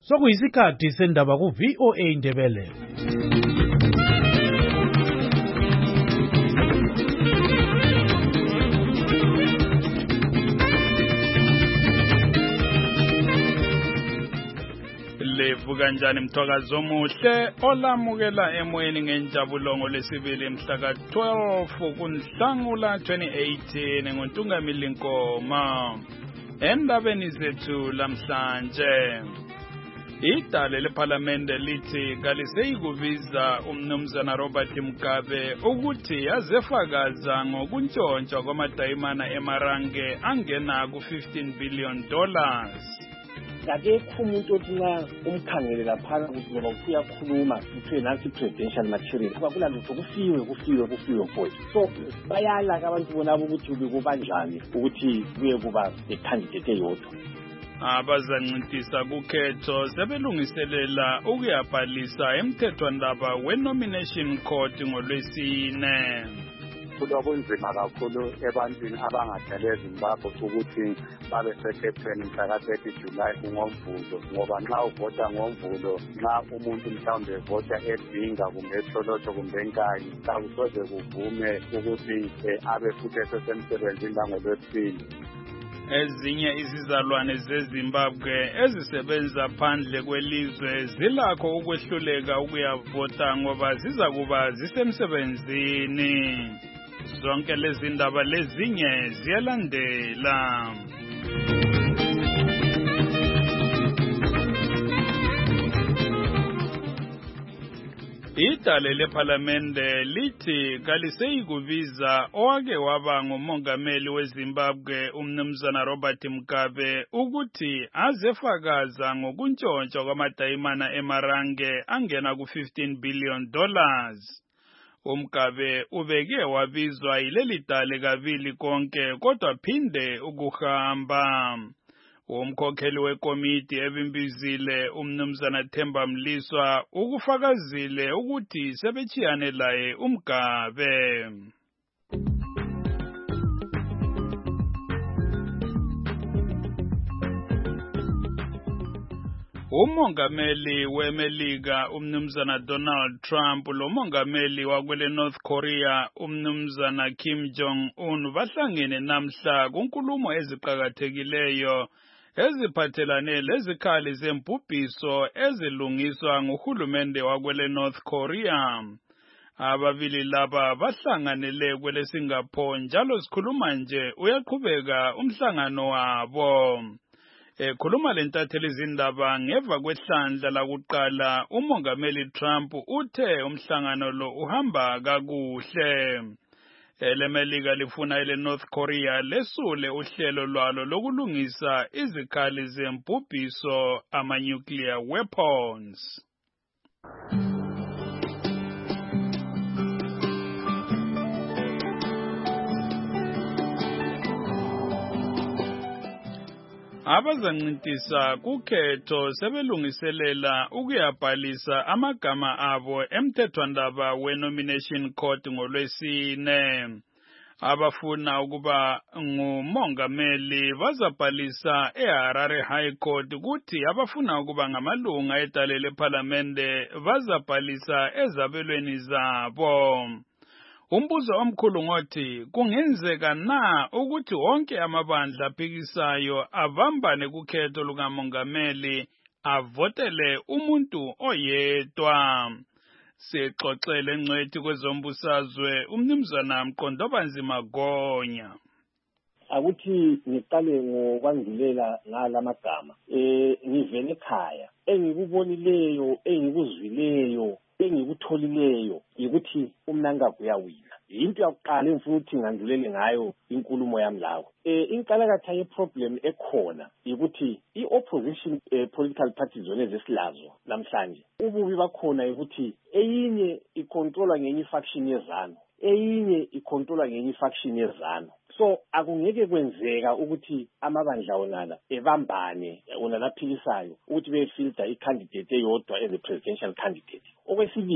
Sokuyisikhathi sendaba ku-VOA Indebele. Levu kanjani mthwakazo omuhle olamukela emoyeni ngenjabulongo lesibili mhla ka-12 kuNhlangula 2018 ngoNtungamili Nkoma. Endabeni zethu lamhlanje, idale lephalamende lithi kaliseyikubiza umnumzana Robert Mugabe ukuthi azefakaza ngokuntshontsha kwamadayimana eMarange angena ku$15 billion. Akekho umuntu othi nxa umkhangele laphana ukuthi ngoba uyakhuluma kuthiwe nansi presidential material akula lutho kufiwe mfowethu. So bayala abantu bonabo ukuthi kubanjani ukuthi kuye kuba lecandidate eyodwa. Abazancintisa kukhetho sebelungiselela ukuyabhalisa emthethwandaba we-nomination court ngoLwesine. Kunzima kakhulu ebantwini abangadala eZimbabwe ukuthi babe sekhethweni mhla ka-30 July ngoMvulo, ngoba nxa uvota ngoMvulo, nxa umuntu mhlawumbe evota edinga kumbe etholotho kumbe enkayi, akusoze kuvume ukuthi abe futhi esesemsebenzini langoLwesine. Ezinye izizalwane zeZimbabwe ezisebenza phandle kwelizwe zilakho ukwehluleka ukuyavota ngoba ziza kuba zisemsebenzini. Zonke lezi ndaba lezinye ziyalandela. Idale lephalamende lithi kaliseyikubiza owake waba ngumongameli weZimbabwe umnumzana Robert Mugabe ukuthi azefakaza ngokuntshontsha kwamadayimana eMarange angena ku$15 billion. Mugabe ubeke wabizwa yileli dale kabili konke kodwa phinde ukuhamba. Umkhokheli wekomiti ebimbizile umnumzana Themba Mliswa ukufakazile ukuthi sebechiyane laye uMugabe. Umongameli weMelika umnumzana Donald Trump lo mongameli wakwele North Korea umnumzana Kim Jong-un bahlangene namhla kunkulumo eziqhakathekileyo eziphathelane lezikhali zembubhiso ezilungiswa nguhulumende wakwele North Korea. Ababili laba bahlanganele kwele Singapore njalo sikhuluma nje uyaqhubeka umhlangano wabo. Khuluma lentatheli izindaba ngeva kwehlandla lakuqala umongameli Trump uthe umhlangano lo uhamba kakuhle. EleMelika lifuna ele North Korea lesule uhlelo lwalo lokulungisa izikhali zembubhiso ama-nuclear weapons. Abazancintisa kukhetho sebelungiselela ukuyabhalisa amagama abo emthethwandaba we-nomination court ngoLwesine. Abafuna ukuba ngumongameli bazabhalisa eHarare High Court kuthi abafuna ukuba ngamalunga edale lephalamende bazabhalisa ezabelweni zabo. Umbuzo omkhulu ngothi kungenzeka na ukuthi wonke amabandla aphikisayo abambane kukhetho lukamongameli avotele umuntu oyedwa. Sixoxele ngcwethi kwezombusazwe umnumzana Mqondobanzima Gonya. Akuthi ngiqale ngokwandulela ngalamagama. Ngivele ekhaya. Engikubonileyo, engikuzwileyo, engikutholileyo ukuthi uMnangagwa uyawina. Into yokuqala engifuna ukuthi ngandulele ngayo inkulumo yami lawo. Inkalakatha yeproblem ekhona ukuthi i-opposition political parties zone zesilazo namhlanje ububi bakhona ukuthi eyinye icontrola ngenye faction yezano, eyinye icontrola ngenye faction yezano. So akungeke kwenzeka ukuthi amabandla onala ebambane onala aphikisayo ukuthi befilter icandidate eyodwa as a presidential candidate. Okwesibili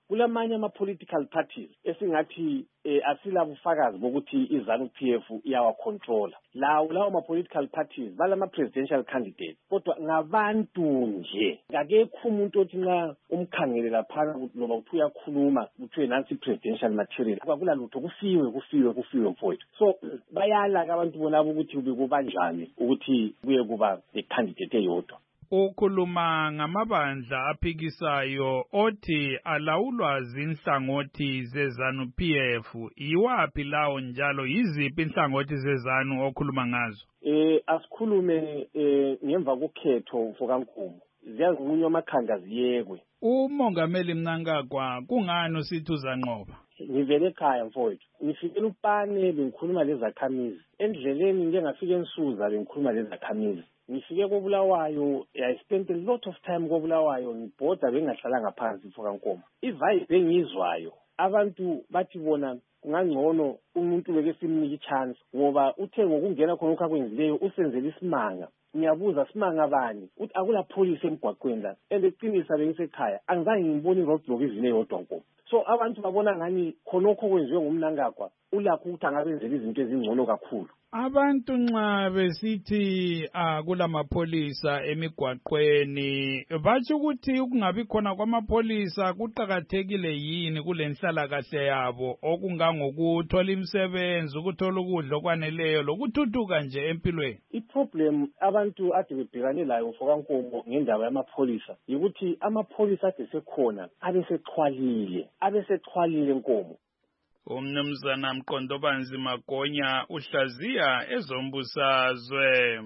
kulamanye ama-political parties esingathi asila bufakazi bokuthi iZANU-PF iyawacontrola. Lawo ma-political parties balama-presidential candidates kodwa ngabantu nje. Akekho umuntu othi nxa umkhangele laphana loba uthi uyakhuluma kuthiwe nansi presidential material. Akula lutho kufiwe mfowethu. So bayala abantu bonabo ukuthi ubekubanjani ukuthi kuye kuba le-candidate eyodwa. Ukhuluma ngamabandla aphikisayo othi alawulwa zinhlangothi zeZANU-PF. Iwaphi lawo njalo yiziphi inhlangothi zeZANU okhuluma ngazo? Asikhulume ngemva kokhetho mfokaNkumu. Ziyazinqunywa amakhanda ziyekwe. Umongameli Mnangagwa kungani usithi uzanqoba? Ngivele ekhaya mfowethu. Ngifikele uPane bengikhuluma lezakhamizi. Endleleni ngike ngafika eNsuza bengikhuluma lezakhamizi. Ngifike koBulawayo, I spent a lot of time koBulawayo ngibhoda bengahlalanga phansi mfokaNkomo. Ivibe engizwayo abantu bathi bona kungangcono umuntu beke simnike ichance ngoba uthe ngokungena khona okhakwenzileyo usenzela isimanga. Ngiyabuza simanga bani uthi akula police emgwaqweni la eqinisa bengisekhaya angizange ngibone roadblock izine yodwa Nkomo. So abantu babona ngani khonokho kwenziwe ngumNangagwa ulakho ukuthi angabenzela izinto ezingcono kakhulu. Abantu nxa besithi kulamapholisa emigwaqweni bathi ukuthi ukungabi khona kwamapholisa kuqhakathekile yini kulenhlalakahle yabo okungangokuthola imisebenzi ukuthola ukudla okwaneleyo lokuthuthuka nje empilweni. Iproblem abantu ade bebhekane layo mfokaNkomo ngendaba yamapholisa ukuthi amapholisa ade sekhona abesexhwalile Nkomo. Umnumzana Mqondobanzi Magonya uhlaziya ezombusazwe.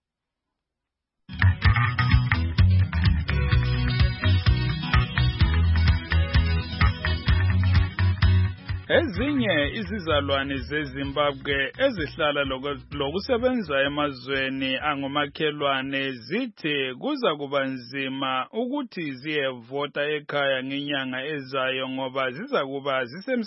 Ezinye izizalwane zeZimbabwe ezihlala lokusebenza emazweni angomakhelwane zithi kuza kuba nzima ukuthi ziyevota ekhaya ngenyanga ezayo ngoba ziza kuba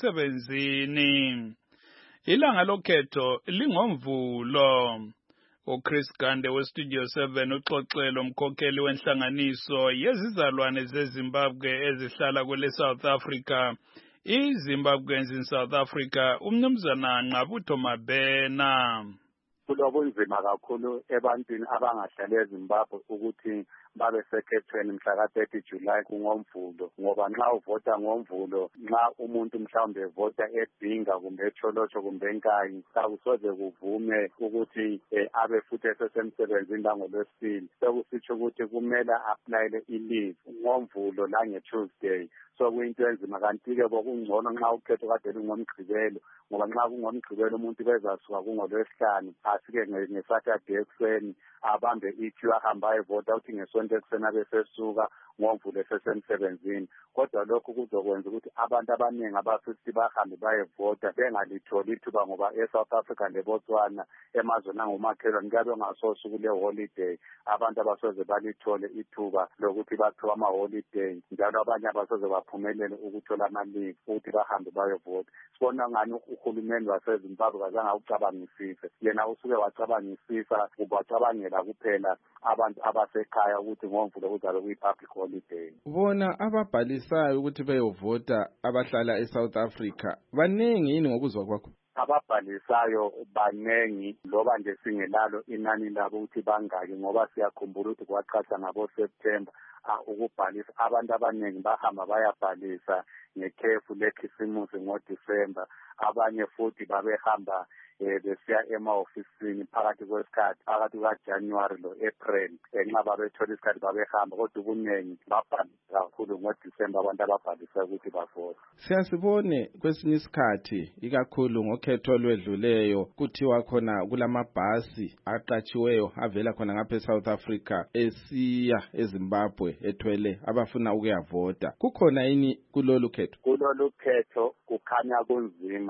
zisemsebenzini. Ilanga lokhetho lingomvulo. uChris Gande weStudio 7 uxoxela umkhokheli wenhlanganiso yezizalwane zeZimbabwe ezihlala kule South Africa. iZimbabweans in South Africa umnumzana Nqabutho Mabena. Kulobunzima kakhulu ebantwini abangahlala eZimbabwe ukuthi babe sekhethweni mhla ka-30 July kungomvulo ngoba nxa uvota ngomvulo nxa umuntu mhlawumbe evota eBhinga kumbe eTsholotsho kumbe eNkayi akusoze kuvume ukuthi abe futhi esesemsebenzini langolwesibili sekusitsho ukuthi kumele aplayele i-leave ngomvulo lange-Tuesday. So kuyinto enzima kanti-ke bokungcono nxa ukhetho kade lungomgqibelo ngoba nxa kungomgqibelo umuntu bezasuka kungolwesihlanu asike ngeSaturday ekuseni abambe iqueue ahamba ayevota uthi ngeSonto ekuseni abesesuka ngomvulo esesemsebenzini. Kodwa lokhu kuzokwenza ukuthi abantu abaningi abafisi bahambe bayevota bengalitholi ithuba ngoba eSouth Africa leBotswana emazweni angomakhelwane kuyabe ngasosuku le-holiday abantu abasoze balithole ithuba lokuthi baphiwe ama-holiday njalo abanye abasoze baphumelele ukuthola ama-leave ukuthi bahambe bayevota. Sibona ngani uhulumeni waseZimbabwe kazange awucabangisise yena usuke wacabangisisa ubacabangela kuphela abantu abasekhaya ukuthi ngomvulo kuzabe kuyi-public holiday. Bona ababhalisayo ukuthi beyovota abahlala eSouth Africa banengi yini ngokuzwa kwakho? Ababhalisayo banengi loba nje singelalo inani labo ukuthi bangaki ngoba siyakhumbula ukuthi kwaqhatha ngabo-September ukubhalisa abantu abaningi bahamba bayabhalisa ngekhefu lekhisimusi ngoDisemba. Abanye futhi babehamba besiya ema-ofisini phakathi kwesikhathi phakathi kukaJanuwari lo-April nxa babethola isikhathi babehamba kodwa ubuningi babhalisa kakhulu ngoDisemba abantu ababhalisa ukuthi bavota. Siyasibone kwesinye isikhathi ikakhulu ngokhetho olwedluleyo kuthiwa khona kulamabhasi aqatshiweyo avela khona ngapha eSouth Africa esiya eZimbabwe ethwele abafuna ukuyavota. Kukhona yini kulolu khetho? Kulolu khetho kukhanya kunzima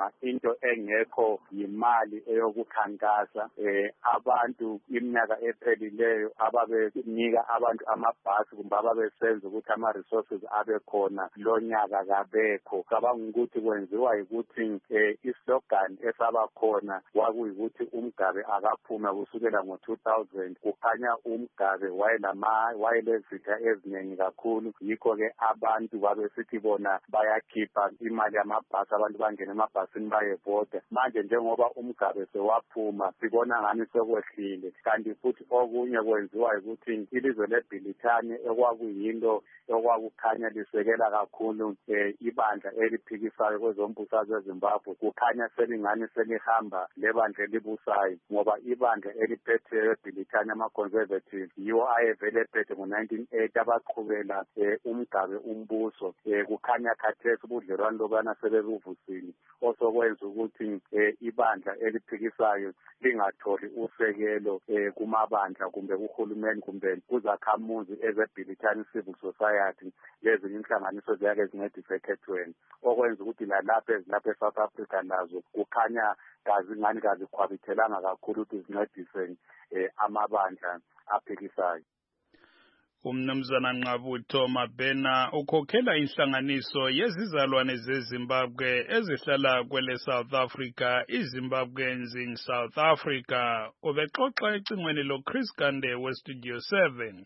noma into engekho yimali eyokukhankasa. Abantu iminyaka ephelileyo ababenika abantu amabhasi kumbe ababesenza ukuthi ama-resources abe khona lo nyaka kabekho. Cabanga ukuthi kwenziwa yikuthi islogan esaba khona kwakuyikuthi uMgabe akaphume kusukela ngo-2000. Kukhanya uMgabe wayelezitha eziningi kakhulu, yikho-ke abantu babesithi bona bayakhipha imali yamabhasi, abantu bangena emabhasini bayevota. Manje njengoba uMgabe sewaphuma sibona ngani sekwehlile, kanti futhi okunye kwenziwa ukuthi ilizwe leBrithani ekwakuyinto okwakukhanya lisekela kakhulu ibandla eliphikisayo kwezombusazwe eZimbabwe, kukhanya selingani selihamba lebandla elibusayo, ngoba ibandla eliphetheyo eBrithani ama-Conservative yiwo ayevele ephethe ngo-1980 abaqhubela uMgabe umbuso. Kukhanya khathesi ubudlelwano lobana sebebuvusile, osokwenza ukuthi ibandla eliphikisayo lingatholi usekelo kumabandla kumbe kuhulumeni kumbe kuzakhamuzi ezeBrithani Civil Society lezinye inhlanganiso ziyake zincedise ekhethweni, okwenza ukuthi lalapha eSouth Africa nazo kukhanya ngani kazikhwabithelanga kakhulu ukuthi zincedise amabandla aphikisayo. Umnumzana Nqabutho Mabhena ukhokhela inhlanganiso yezizalwane zeZimbabwe ezihlala kwele South Africa, iZimbabweans in South Africa. Ubexoxa ecingweni lo Chris Gande weStudio 7.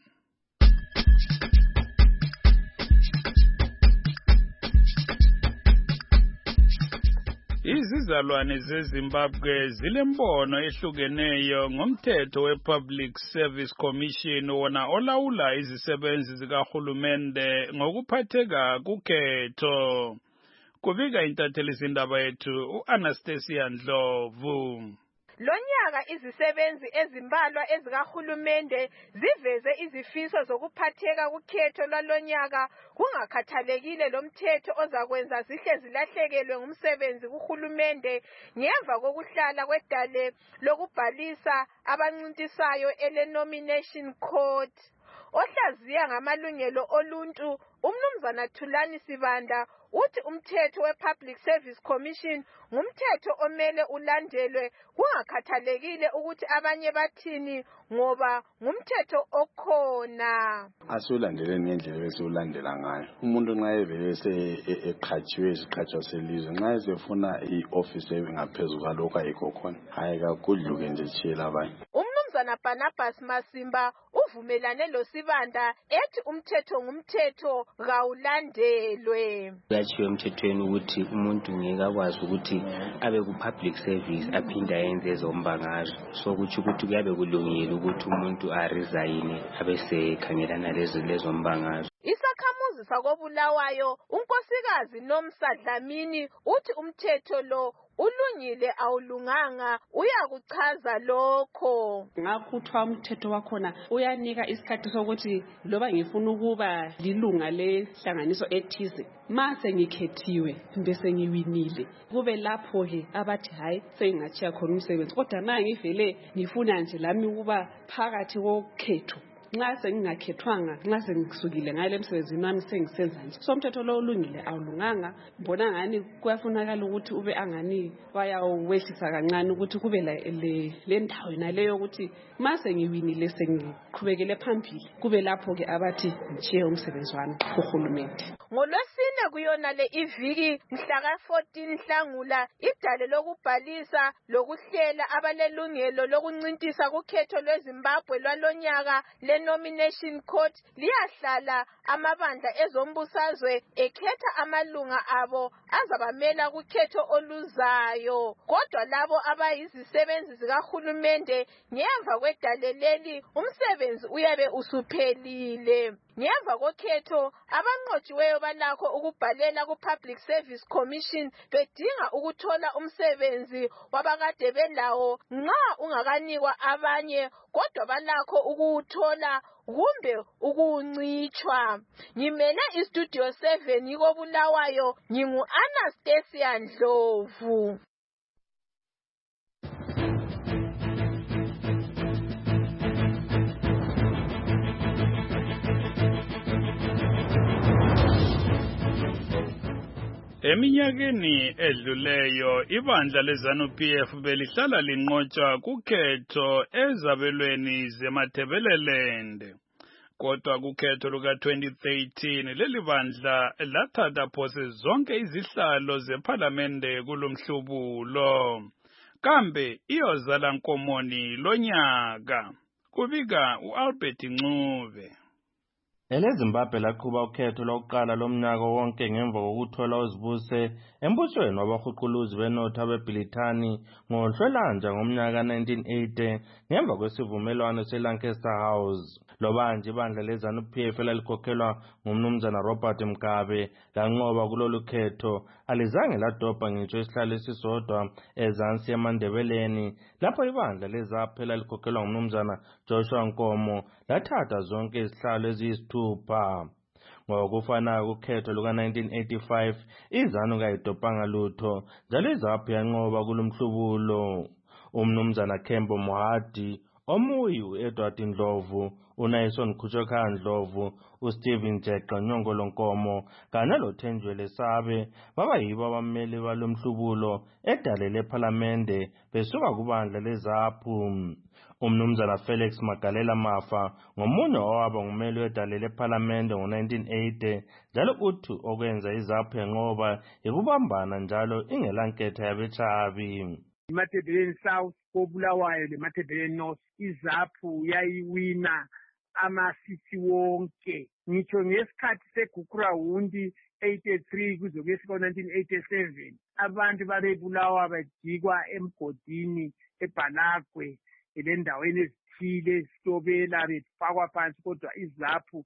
Izizalwane zeZimbabwe zilembono ehlukeneyo ngomthetho wePublic Service Commission wona olawula izisebenzi zikahulumende ngokuphatheka kukhetho. Kubika intatheli zindaba yethu uAnastasia Ndlovu. Lonyaka izisebenzi ezimbalwa ezikahulumende ziveze izifiso zokuphatheka kukhetho lwalonyaka kungakhathalekile lomthetho ozakwenza zihle zilahlekelwe ngumsebenzi kuhulumende ngemva kokuhlala kwedale lokubhalisa abancintisayo ele-Nomination Court. Ohlaziya ngamalungelo oluntu uMnumzana Thulani Sibanda uthi umthetho wePublic Service Commission ngumthetho omele ulandelwe kungakhathalekile ukuthi abanye bathini ngoba ngumthetho okhona. Asiwulandeleni ngendlela besiwulandela ngayo. Umuntu nxa evele eqhatshiwe isiqhatshwa selizwe nxa esefuna i-office engaphezulu kwalokho ayikho khona, hayi kakudluke nje tshiyela abanye. Umnumzana Barnabas Masimba uvumelane loSibanda ethi umthetho ngumthetho kawulandelwe. Kuyathiwa emthethweni ukuthi umuntu ngeke akwazi ukuthi abe ku-public service aphinde ayenze ezombangazwe. So kutsho ukuthi kuyabe kulungile ukuthi umuntu aresign abesekhangelana lezombangazwe. Isakhamuzi sakoBulawayo unkosikazi Nomsa Dlamini uthi umthetho lo ulungile awulunganga uyakuchaza lokho. Ngakuthiwa umthetho wakhona uyanika isikhathi sokuthi loba ngifuna ukuba lilunga lehlanganiso ethize mase ngikhethiwe bese ngiwinile kube lapho ke abathi hayi sengatshiya khona umsebenzi, kodwa manje ngivele ngifuna nje lami ukuba phakathi kokhetho nxa sengingakhethwanga nxa sengisukile ngale msebenzini wami sengisenza nje. So umthetho lo ulungile awulunganga, mbona ngani kuyafunakala ukuthi ube angani bayawwehlisa kancane ukuthi kube le ndawo naleyo ukuthi mase ngiwinile sengiqhubekele phambili kube lapho ke abathi ngichiye umsebenzi wami kuhulumende. NgoLwesine kuyona le iviki mhla ka-14 Nhlangula idale lokubhalisa lokuhlela abalelungelo lokuncintisa kukhetho lweZimbabwe lwalonyaka le-Nomination Court liyahlala amabandla ezombusazwe ekhetha amalunga abo azabamela kukhetho oluzayo. Kodwa labo abayizisebenzi zikahulumende ngemva kwedale leli umsebenzi uyabe usuphelile. Ngemva kokhetho abanqotshiweyo balakho ukubhalela ku-Public Service Commission bedinga ukuthola umsebenzi wabakade belawo nxa ungakanikwa abanye, kodwa balakho ukuwuthola kumbe ukuncitshwa. Ngimele iStudio 7 yikoBulawayo, ngingu-Anastasia Ndlovu. Eminyakeni edluleyo ibandla leZANU-PF belihlala linqotshwa kukhetho ezabelweni zeMatabeleland. Kodwa kukhetho luka-2013 leli bandla lathatha phose zonke izihlalo zephalamende kulomhlubulo. Kambe iyozala nkomoni lonyaka. Kubika uAlbert Ncube. EleZimbabwe laqhuba ukhetho lokuqala lomnyaka wonke ngemva kokuthola uzibuse embusweni wabahuquluzi benotho abeBrithani ngoNhlolanja ngomnyaka 1980 ngemva kwesivumelwano seLancaster House. Lobanje ibandla leZANU-PF elalikhokhelwa ngumnumzana Robert Mugabe lanqoba kulolu khetho alizange ladobha ngitsho isihlalo esisodwa ezansi eMandebeleni lapho ibandla leZAPU elalikhokhelwa ngumnumzana Joshua Nkomo lathatha zonke izihlalo eziyisithupha. Ngokufanayo kukhetho luka-1985 iZANU kayidobhanga lutho njalo iZAPU yanqoba kulomhlubulo. Umnumzana Kembo Mohadi, Omuyi u-Edward Ndlovu, uNason Kuchokha Ndlovu, uSteven Jeqa Nyongolo Nkomo kanye loThenjwele Sabe baba yibo abameli balomhlubulo edale lephalamende besuka kubandla leZAPU. Umnumzana Felix Magalela Mafa ngomunye owaba ngumeli wedale lephalamende ngo-1980 njalo uthi okwenza iZAPU yanqoba yikubambana njalo ingelanketho yabechabi. iMatabeleland South koBulawayo leMatabeleland North iZAPU yayiwina amasisi wonke ngitsho ngesikhathi segukurawundi 83 kuze kuyefika 1987 abantu babebulawa bajikwa emgodini eBhalagwe elendaweni ezithile esitobela befakwa phansi kodwa iZAPU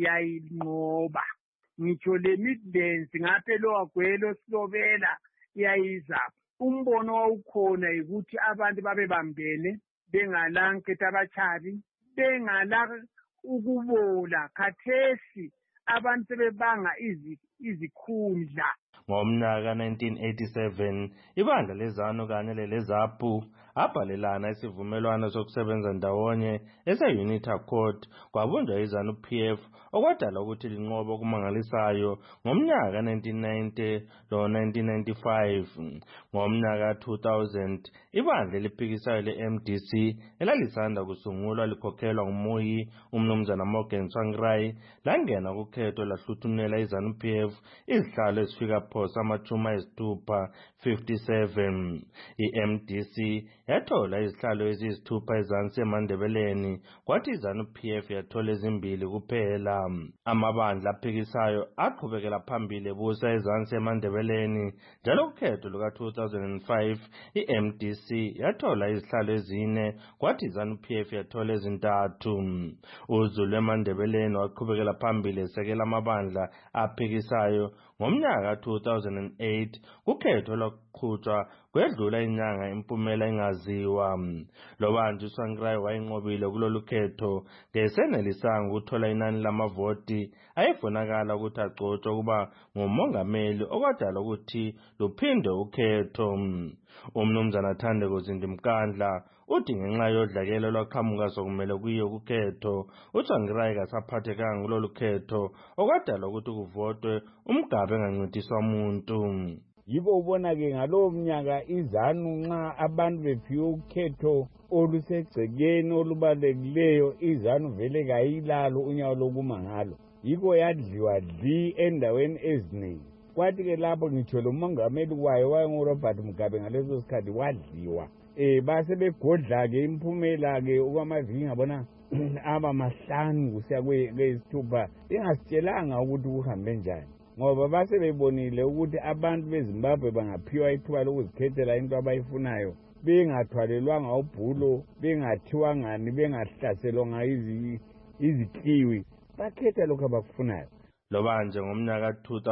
yayinqoba. Ngitsho le Midlands ngapha eLowagwelo Silobela yayiZAPU. Umbono wawukhona ukuthi abantu babebambene bengalanketho abachabi bengala ukubola khathesi abantu sebebanga izikhundla. Ngomnyaka 1987 ibandla leZANU kanye leZAPU abhalelana isivumelwano sokusebenza ndawonye ese-Unity Accord kwabunjwa iZANU-PF okwadala ukuthi linqoba okumangalisayo ngomnyaka 1990 lo-1995. Ngomnyaka 2000 ibandla eliphikisayo le-MDC elalisanda kusungulwa likhokhelwa nguMuyi umnumzana Morgan Tsvangirai langena kukhetho lahluthunela iZANU-PF izihlalo ezifika phose amachuma ayisithupha 57. I-MDC yathola izihlalo eziyisithupha ezansi eMandebeleni kwathi iZANU-PF yathola ezimbili kuphela. Amabandla aphikisayo aqhubekela phambili ebusa ezansi eMandebeleni njalo kukhetho luka-2005 i-MDC yathola izihlalo ezine kwathi iZANU-PF yathola ezintathu. UZulu eMandebeleni waqhubekela phambili esekela amabandla aphikisayo ngomnyaka 2008 kukhetho lwaqhutshwa kwedlula inyanga impumela ingaziwa. Lobanje uTsvangirai wayinqobile kulolu khetho ngesenelisanga ukuthola inani lamavoti ayefunakala ukuthi agcotshwe kuba ngumongameli okwadala ukuthi luphinde ukhetho. Umnumzana Thandeko Zindimkandla uthi ngenxa yodlakela lwaqhamuka sokumele kuyiwe kukhetho uTsvangirai kasaphathekanga kulolu khetho okwadala ukuthi kuvotwe umgabe engancintiswa umuntu. Yibo ubona-ke ngalowo mnyaka iZANU nxa abantu bephiwe ukhetho olusegcekeni olubalulekileyo iZANU vele kayilalo unyawo lokuma ngalo yikho yadliwa dli endaweni eziningi. Kwathi-ke lapho ngitsho lo mongameli kwayo wayenguRobert Mugabe ngaleso sikhathi wadliwa. Base begodla-ke imphumela-ke okwamaviki ngabona aba mahlanu kusiya kweyisithupha bengasitshelanga ukuthi kuhambe njani ngoba base bebonile ukuthi abantu beZimbabwe bangaphiwa ithuba lokuzikhethela into abayifunayo bengathwalelwanga ubhulo bengathiwa ngani bengahlaselwanga izikliwi bakhetha lokho abakufunayo. Lobanje ngomnyaka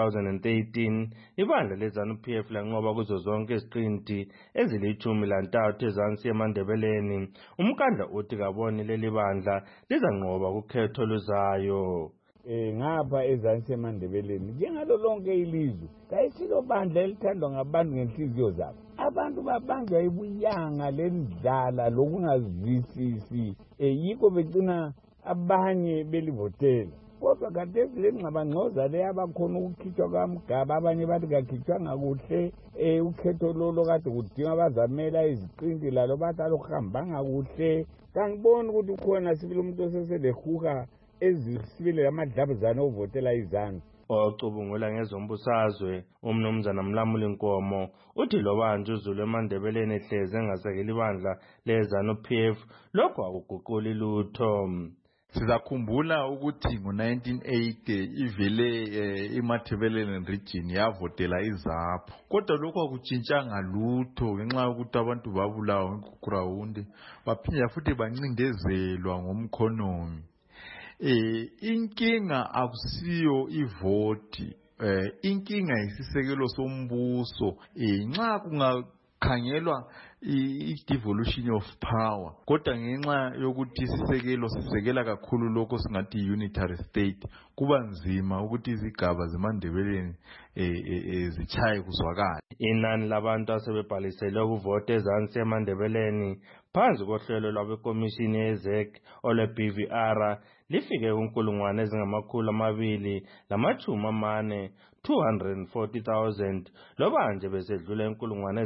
2013 ibandla leZANU-PF lanqoba kuzo zonke iziqinti ezili-13 ezansi eMandebeleni. Umkhandla uthi kaboni leli bandla lizanqoba kukhetho luzayo. Ngapha ezansi eMandebeleni njengalo lonke ilizwe kayisilo bandla elithandwa ngabantu ngenhliziyo zabo. Abantu babanjwa ibuyanga lendlala lokungazwisisi yikho begcina abanye belivotela. kodwa khathesi le ngxabangxoza le abakhona ukukhitshwa kwamgaba abanye bathi kakhitshwanga kuhle ukhetho lolo kade kudinga abazamela iziqinti lalo bathi aluhambanga kuhle kangiboni ukuthi ukhona sibili umuntu oseselehuka ezisibile amadlabuzane ovotela izanu. Ocubungula ngezombusazwe umnumzana Mlamuli Nkomo uthi lo banje uZulu eMandebeleni ehleze engasekeli ibandla leZANU-PF lokho akuguquli lutho. Sizakhumbula ukuthi ngo-1980 ivele iMatabeleland region yavotela iZAPU. Kodwa lokho akutshintshanga lutho ngenxa yokuthi abantu babulawa eGugurawundi baphinda futhi bancindezelwa ngomkhonomi. Inkinga akusiyo ivoti, inkinga isisekelo sombuso. Nxa kungakhangelwa i-devolution of power, kodwa ngenxa yokuthi isisekelo sisekela kakhulu lokho singathi unitary state, kuba nzima ukuthi izigaba zeMandebeleni zichaye kuzwakala. Inani labantu asebebhalisele ukuvota ezansi eMandebeleni phansi kohlelo lwabekomishini yeZEC olwe-BVR lifike kunkulungwane ezingama-240,000 240,000 lobanje besedlula inkulungwane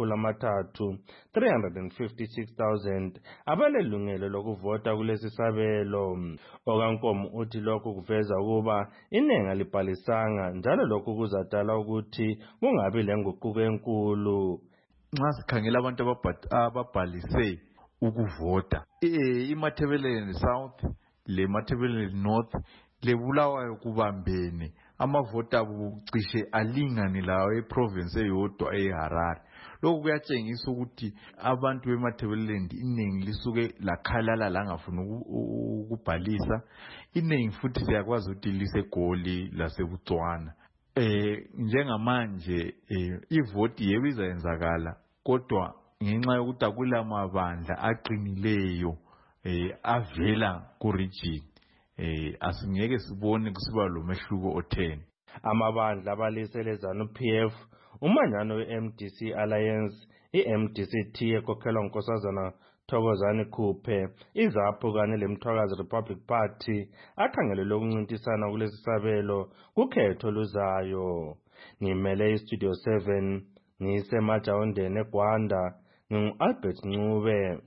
ezingama-356,000 abalelungelo lokuvota kulesi sabelo. Okankomo uthi lokhu kuveza ukuba inenga libhalisanga njalo lokhu kuzadala ukuthi kungabi lenguquko enkulu. Nxa sikhangela abantu ababhalise ukuvota iMatabeleland South leMatabeleland North leBulawayo kubambene, amavota bucishe alingane lawo eprovince eyodwa eHarare. Lokhu kuyatshengisa ukuthi abantu beMatabeleland iningi lisuke lakhalala langafuna ukubhalisa, iningi futhi siyakwazi ukuthi liseGoli laseButswana. Njengamanje ivoti yebo izayenzakala, kodwa ngenxa yokuthi akula mabandla aqinileyo avela ku-region asingeke sibone kusiba lo mehluko otheni. Amabandla abalisele ZANU-PF, umanyano we-MDC Alliance, i-MDC-T ekhokhelwa nguNkosazana Thokozani Khuphe, iZAPU kanye leMthwakazi Republic Party akhangelelwe ukuncintisana kulesi sabelo kukhetho luzayo. Ngimele iStudio 7 ngisemajawundeni eGwanda, ngingu-Albert Ncube.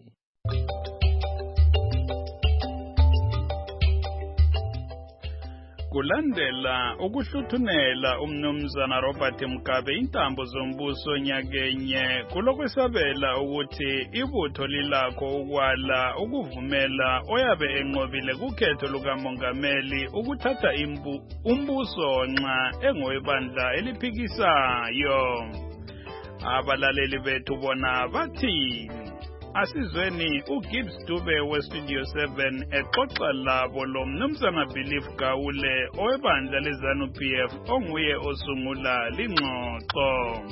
Kulandela ukuhluthunela umnumzana Robert Mugabe intambo zombuso nyakenye kulokwesabela ukuthi ibutho lilakho ukwala ukuvumela oyabe enqobile kukhetho lukamongameli ukuthatha umbuso nxa engowebandla eliphikisayo. Abalaleli bethu bona bathini? Asizweni uGibbs Dube weStudio 7 exoxa labo lo mnumzana Belief Gawule owebandla leZANU-PF onguye osungula lingxoxo.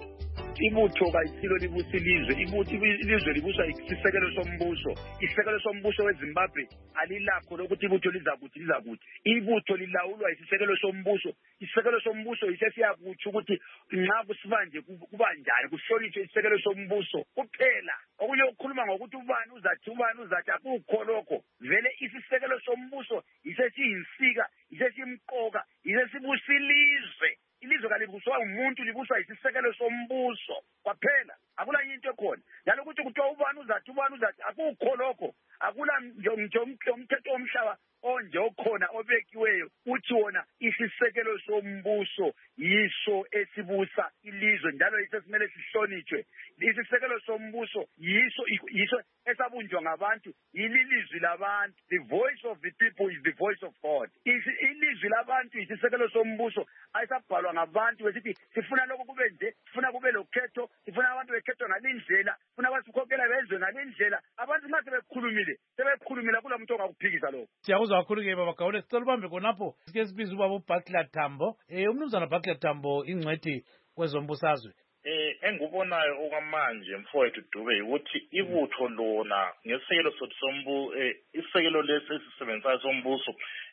Ibutho kayisilo libusa ilizwe libuswa isisekelo sombuso. Isisekelo sombuso weZimbabwe alilakho lokuthi ibutho lizakuthi. Ibutho lilawulwa isisekelo sombuso. Isisekelo sombuso isesiyakuthi ukuthi nxa kusibanje kuba njani kuhlonishwe isisekelo sombuso kuphela. Okunye ukukhuluma ngokuthi ubani uzathi akukho lokho. Vele isisekelo sombuso isesiyinsika, isesimqoka, isesibusilizwe. Ilizwe kalibuswa umuntu libuswa isisekelo sombuso kwaphela. Akula into ekhona. Njalo ukuthi kuthiwa ubani uzathi akukho lokho. Akula umthetho omhlaba onje okhona obekiweyo uthi wona isisekelo sombuso yiso esibusa ilizwe njalo isesimele sihlonitshwe. Isisekelo sombuso yiso esabunjwa ngabantu, ilizwi labantu. The voice of the people is the voice of God. Ilizwi labantu isisekelo sombuso ayisabhalwa ngabantu besithi sifuna lokho kube nje, sifuna kube lokhetho, sifuna abantu bekhethwe ngalindlela, sifuna basikhokhela bezwe ngalindlela. Abantu nxa sebekhulumile kula muntu ongakuphikisa lokho. Siyakuzwa kakhulu-ke baba Gawule, sicela ubambe khonapho sike sibiza ubaba uButler Tambo. Umnumzana Butler Tambo ingcwethi kwezombusazwe. Engubonayo okwamanje mfowethu Dube ukuthi ibutho lona ngesisekelo isekelo lesi esisebenzayo sombuso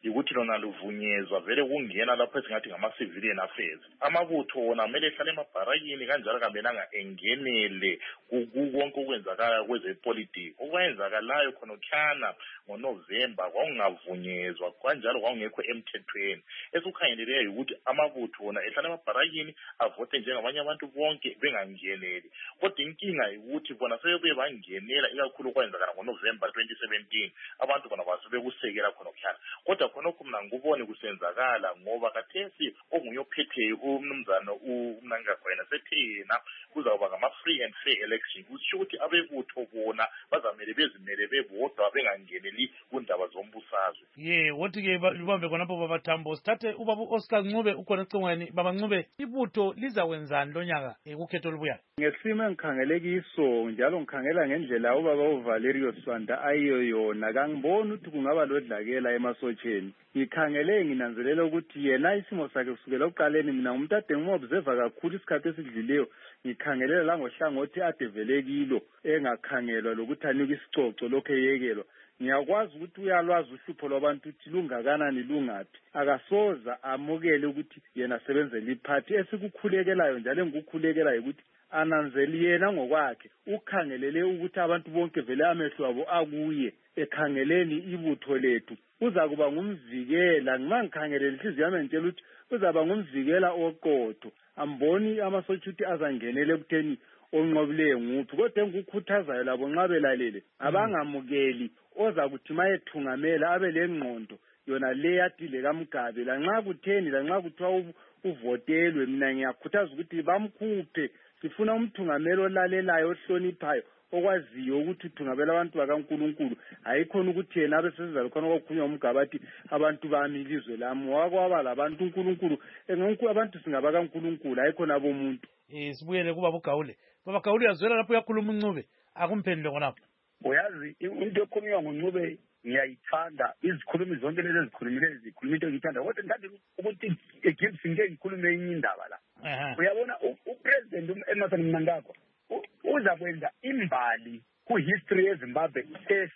ukuthi lona luvunyezwa vele kungena lapho esingathi ngama-civilian affairs. Amabutho wona kumele ehlale emabharakini kanjalo kamelanga engenele kukonke okwenzakala kwezepolitiki. Okwenzakalayo khonokhana ngoNovemba kwakungavunyezwa kanjalo kwakungekho emthethweni. Esukhangeleleyo ukuthi amabutho wona ehlale emabharakini avote njengabanye abantu bonke bengangeneli. Kodwa inkinga ukuthi bona sebebuye bangenela ikakhulu kwenzakala ngoNovemba 2017 abantu bona basebekusekela khonokhana. Kodwa khonokho mina ngubone kusenzakala ngoba kathesi omunye ophetheyo umnumzana uMnangagwena sethena kuzawuba ngama-free and fair election. Kusho ukuthi abebutho bona bazamele bezimele bebodwa bengangeneli kundaba zombusazwe. Wothi-ke lubambe khonapho baba Tambo sithathe ubaba Oscar Ncube ukhona ecingweni. Baba Ncube, ibutho lizakwenzani lo nyaka kukhetho olubuyayo? Ngesimo engikhangele kiso njalo ngikhangela ngendlela ubaba uValerio Swanda ayiyo yona kangiboni ukuthi kungaba lodlakela emasotsheni. Ngikhangele nginanzelela ukuthi yena isimo sakhe kusukela uqaleni mina ngumuntu ade ngimobserva kakhulu isikhathi esidlileyo ngikhangelela la ngohlangothi ade vele kilo engakhangelwa lokuthi anika isicoco lokho eyekelwa. Ngiyakwazi ukuthi uyalwazi uhlupho lwabantu ukuthi lungakanani lungaphi akasoza amukele ukuthi yena asebenzele iphathi esikukhulekelayo njalo engikukhulekelayo ukuthi ananzeli yena ngokwakhe ukhangelele ukuthi abantu bonke vele amehlo abo akuye ekhangeleni ibutho lethu uza kuba ngumvikela. Nxa ngikhangelela inhliziyo yami ngitshela ukuthi uzaba ngumvikela oqotho. Amboni amasotsha ukuthi azangenele ekutheni onqobileyo nguphi kodwa engikukhuthazayo labo nxa belalele abangamukeli oza kuthi mayethungamela abe lengqondo yona le yadile kaMgabe lanxa kutheni lanxa kuthiwa uvotelwe. Mina ngiyakhuthaza ukuthi bamkhuphe. Sifuna umthungameli olalelayo ohloniphayo okwaziyo ukuthi uthungamela abantu bakaNkulunkulu ayikhona ukuthi yena abe sesiza khona okukhulunywa uMgabe athi abantu bami ilizwe lami wakwaba labantu uNkulunkulu abantu singabakaNkulunkulu ayikhona abomuntu. Sibuyele kuba uGawule. Baba Gawule uyazwela lapho uyakhuluma uNcube akumphendule khonapho. Uyazi into ekhulunywa ngoNcube ngiyayithanda izikhulumi zonke lezi ezikhulumileyo zikhuluma into engiyithanda kodwa ngithanda ukuthi eGibson ngeke ngikhulume enye indaba la. Uyabona uPresident Emmerson Mnangagwa uza kwenza imbali ku-history yeZimbabwe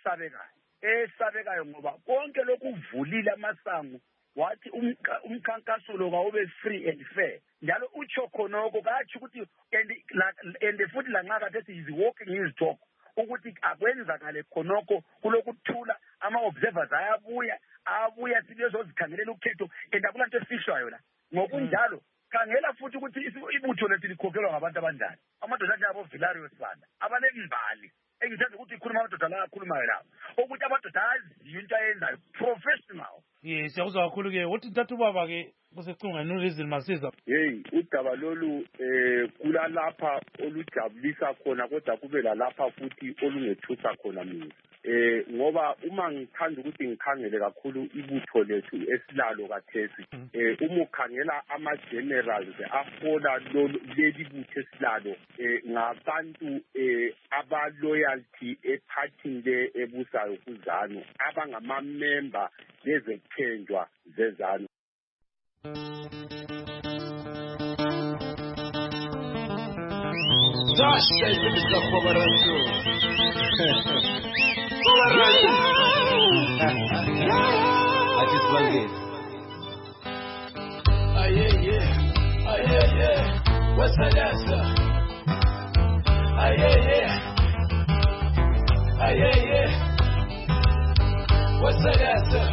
esabekayo ngoba konke lokhu uvulile amasango wathi umkhankaso lo kawube free and fair njalo utsho khonoko kathi ukuthi and futhi lanxa kade is walking his talk ukuthi akwenzakale khonoko kulokuthula ama-observers ayabuya sibezozikhangelela ukhetho and akulanto efishwayo la ngokunjalo khangela futhi ukuthi ibutho lethu likhokhelwa ngabantu abanjani amadoda njengabo Vilario Sibanda abanembali engithanda ukuthi ikhuluma amadoda la akhulumayo lawo ukuthi amadoda aziyo into ayenzayo professional. Siyakuzwa kakhulu-ke uthi ntathu ubaba-ke kusecingweni uLizile Masiza. Udaba lolu kulalapha olujabulisa khona kodwa kube lalapha futhi olungethusa khona mina. Ngoba uma ngithanda ukuthi ngikhangele kakhulu ibutho lethu esilalo kathesi uma ukhangela ama-generals afola leli butho esilalo ngabantu aba-loyalty ephathini le ebusayo kuZANU abangama-member lezekuthenjwa zeZANU. What's that answer? What's that answer?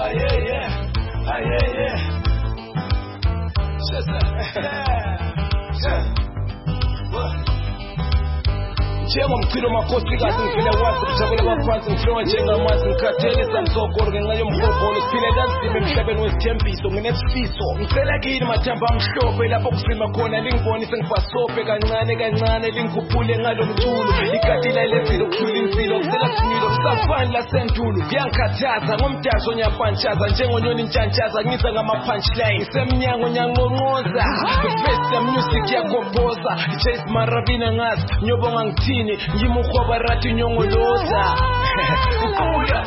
Njengomkhilo makhosikazi ngivela wazi kujabula baphansi ngiflowa njengamazi ngikhathelisa ngizogorwe ngenxa yomgogolo siphile kanzima emhlabeni wesithembiso nginesifiso ngicela kini mathamba amhlophe lapho kuzima khona lingibonise ngibhasobhe kancane kancane lingikhuphule ngalo mculo ikatila lezilo kuthula insilo ngicela similo kusafani lasendulo kuyangikhathaza ngomdaso nyapantshaza njengonyoni ntshantshaza ngiza ngama-punchline ngisemnyango nyanqonqoza the music yakobhoza Chase Marabina ngazi nyobonga ngithini ngimukhwaba rathi nyongoloza kubuya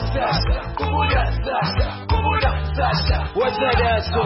sasa what's that aso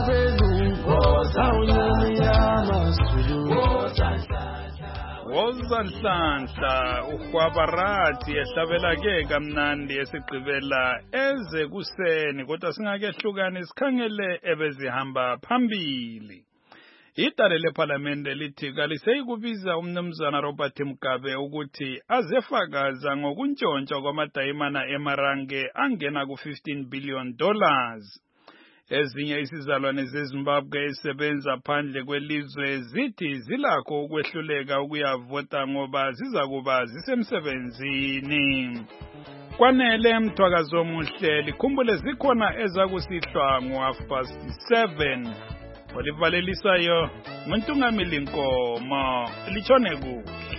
woza Sanhlanhla uHwabarathi ehlabela-ke kamnandi esigqibela eze kuseni kodwa singakehlukani sikhangele ebezihamba phambili. Idale lephalamende lithi kaliseyikubiza umnumzana Robert Mugabe ukuthi azefakaza ngokuntshontsha kwamadayimana eMarange angena ku$15 billion. Ezinye isizalwane zeZimbabwe ezisebenza phandle kwelizwe zithi zilakho ukwehluleka ukuyavota ngoba zizakuba zisemsebenzini. Kwanele mthwakazo omuhle likhumbule zikhona ezakusihlwa ngo7:30. Olivalelisayo nguNtungamili Nkomo litshone kuhle.